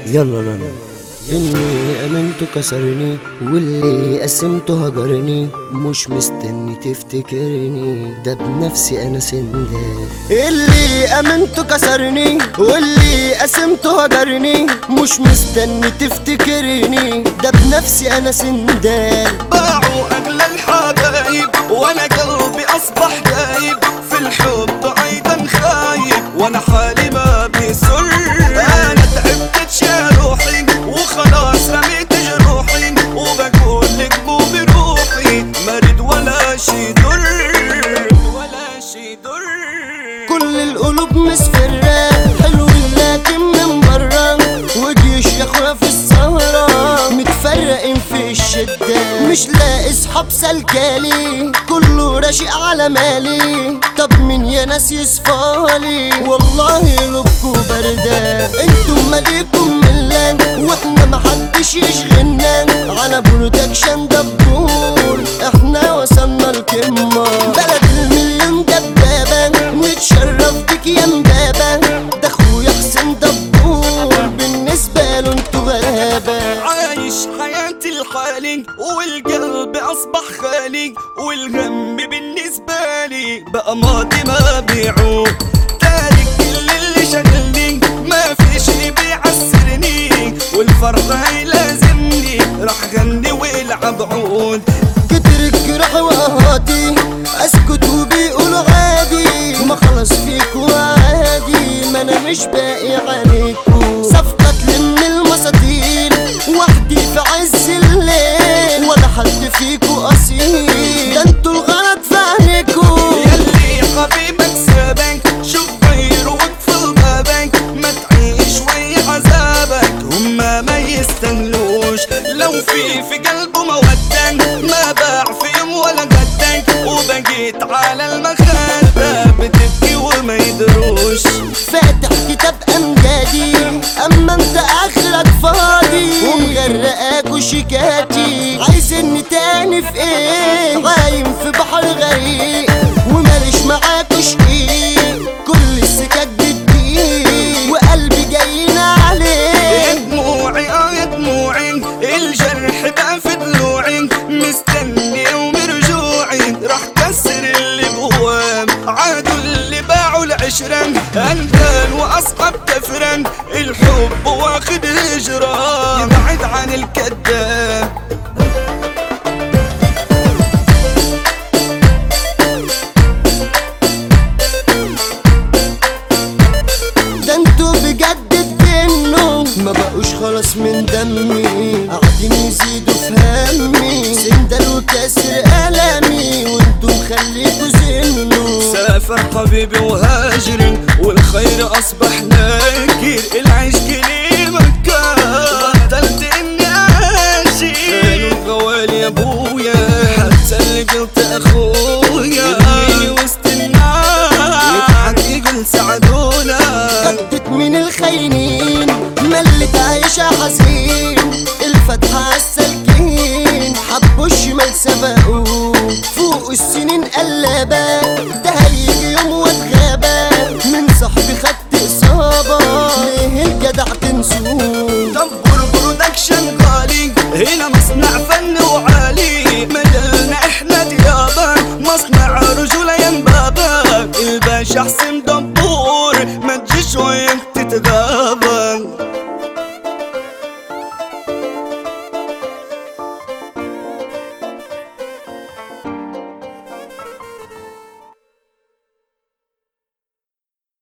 يلا لا إني أمنته كسرني واللي قسمته هجرني، مش مستني تفتكرني، ده بنفسي أنا سندال. اللي أمنته كسرني واللي قسمته هجرني، مش مستني تفتكرني، ده بنفسي أنا سندال. باعوا أغلى الحبايب وأنا قلبي أصبح دايب، في الحب أيضا خايب وأنا حالي ما بيسر. أنا تعبت روحي وخلاص رميت جروحي، وبقول لك مو بروحي مريض ولا شي ضر، ولا شي ضر. كل القلوب مسفرة حلو لكن من برا، وجيش يا اخويا في السهرة متفرقين في الشدة، مش لاقي صحاب سلكالي كله راشق على مالي. طب مين يا ناس يصفالي والله قلوبكوا باردة، انتم مالكم ملان واحنا محدش يشغلنا، على برودكشن دبور احنا وصلنا القمة. بلد المليون دبابة نتشرف بك يا مبابة، ده اخويا حسين دبور بالنسبة له انتو غلابة. عايش حياتي لحالي والقلب اصبح خالي، والهم بالنسبة لي بقى ماضي ما بيعه، تارك كل اللي شغلني ما فيش اللي بيعسرني، والفرح هيلازمني راح غني والعب عود. كتر الجرح وقهاتي اسكت وبيقولوا عادي، ما خلص فيكوا عادي، ما انا مش باقي عليكوا. صفقة تلم المساطيل وحدي في عز الليل، ولا حد فيكوا اصيل، ده انتوا الغلط في عينيكوا. ياللي حبيبك سابك شوف غيره واقفل بابك، ما تعيش ويا عذابك هما ما يستاهلوش. لو في قلبه مودة ما باع في يوم ولا قدك، وبقيت على المخدة بتبكي وما يدروش. فاتح كتاب امجادي اما انت اخرك فاضي، ومغرقاك وشيكاتي عايزني تاني في ايه؟ عايم في بحر غريق وماليش معاكوا شقيق، كل السكات بتضيق وقلبي جاينا عليه. يا دموعي يا دموعي الجرح بقى في ضلوعي، مستني يوم رجوعي راح كسر اللي بوام. عادوا اللي باعوا العشرة أندال وأصحاب تفرن، الحب واخد هجرة يبعد عن الكذاب. ده انتوا بجد تجنوا ما بقوش خلاص من دمي، قاعدين يزيدوا في همي، سندل وكسر ألمي وانتوا مخليكوا زنوا. سافر حبيبي وهاجري والخير أصبح